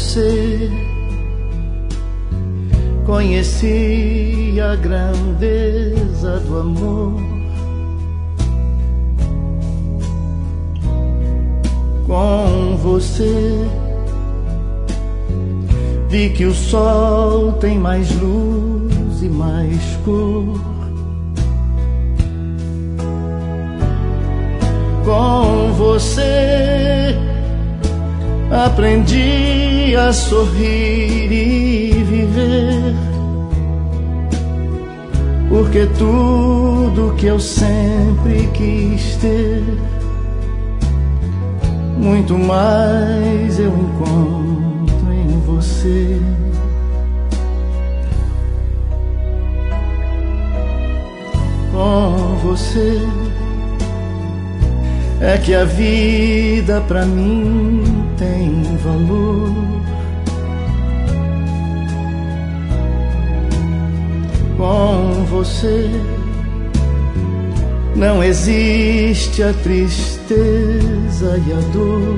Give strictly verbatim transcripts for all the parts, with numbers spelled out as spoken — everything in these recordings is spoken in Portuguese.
você conheci a grandeza do amor. Com você vi que o sol tem mais luz e mais cor. Com você aprendi a sorrir e viver, porque tudo que eu sempre quis ter, muito mais eu encontro em você. Com você é que a vida pra mim tem valor. Com você não existe a tristeza e a dor.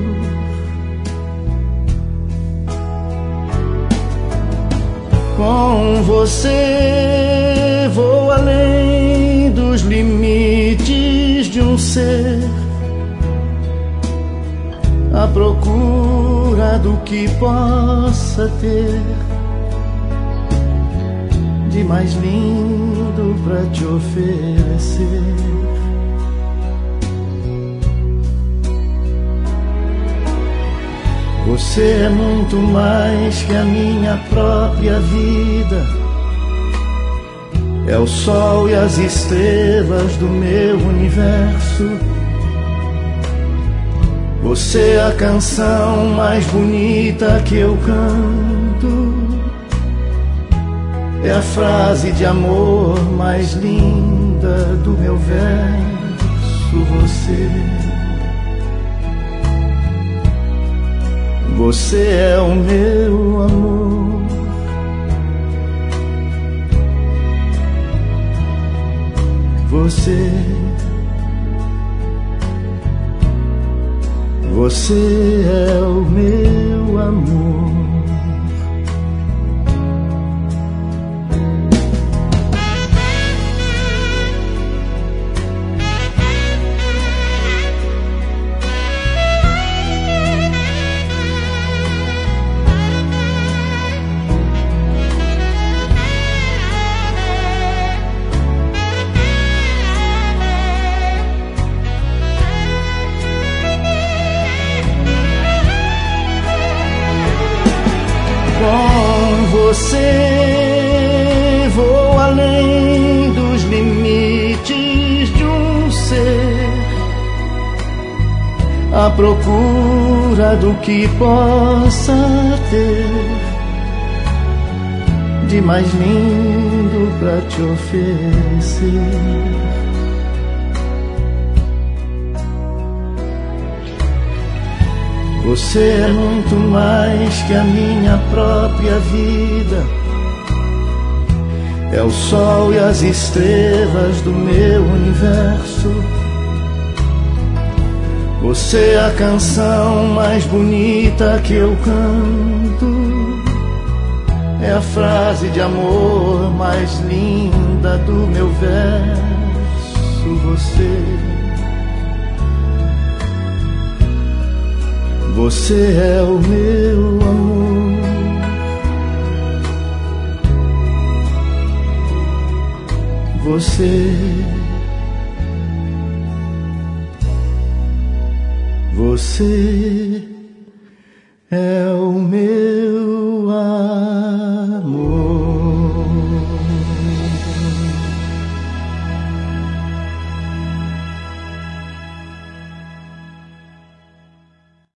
Com você vou além dos limites de um ser, à procura do que possa ter de mais lindo pra te oferecer. Você é muito mais que a minha própria vida, é o sol e as estrelas do meu universo. Você é a canção mais bonita que eu canto, é a frase de amor mais linda do meu verso. Você, você é o meu amor. Você, você é o meu amor. Com você vou além dos limites de um ser, à procura do que possa ter de mais lindo pra te oferecer. Você é muito mais que a minha própria vida, é o sol e as estrelas do meu universo. Você é a canção mais bonita que eu canto, é a frase de amor mais linda do meu verso. Você, você é o meu amor. Você, você é o meu